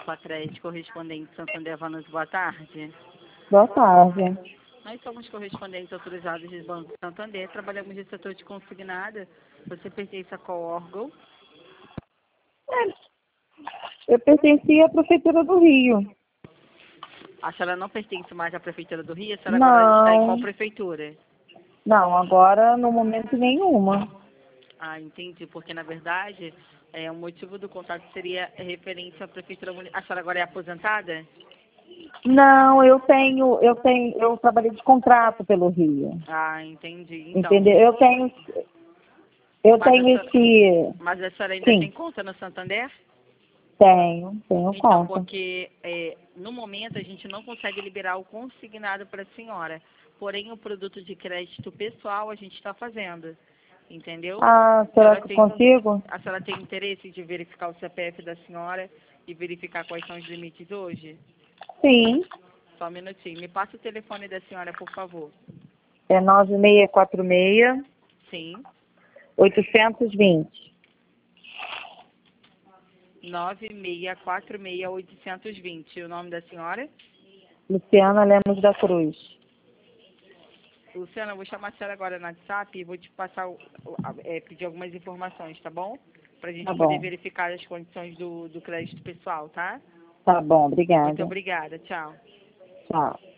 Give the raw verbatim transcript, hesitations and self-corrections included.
Pacred, correspondente Santander Vanas, boa tarde. Boa tarde. Nós somos correspondentes autorizados do Banco Santander, trabalhamos no setor de consignada. Você pertence a qual órgão? Eu pertencia à Prefeitura do Rio. A senhora não pertence mais à Prefeitura do Rio? A senhora Não. agora está em qual prefeitura? Não, agora no momento nenhuma. Ah, entendi, porque na verdade é, o motivo do contato seria referente à Prefeitura Municipal. A senhora agora é aposentada? Não, eu tenho, eu tenho, eu trabalhei de contrato pelo Rio. Ah, entendi. Então, Entendeu? Eu tenho, eu Mas tenho a senhora- esse, mas a senhora ainda sim, tem conta no Santander? tenho, tenho Então, conta. porque é, no momento a gente não consegue liberar o consignado para a senhora. Porém, o produto de crédito pessoal a gente está fazendo. Entendeu? Ah, A será senhora que eu tem, consigo? a senhora tem interesse de verificar o C P F da senhora e verificar quais são os limites hoje? Sim, Só um minutinho. Me passa o telefone da senhora, por favor. é nove seis quatro seis, Sim. oito dois zero. nove seis quatro seis, oito dois zero. O nome da senhora? Luciana Lemos da Cruz. Luciana, eu vou chamar a senhora agora no WhatsApp e vou te passar, o- o- a- é, pedir algumas informações, tá bom? Pra gente Tá poder bom, verificar as condições do, do crédito pessoal, tá? tá bom, Muito obrigada. obrigada. Tchau. Tchau.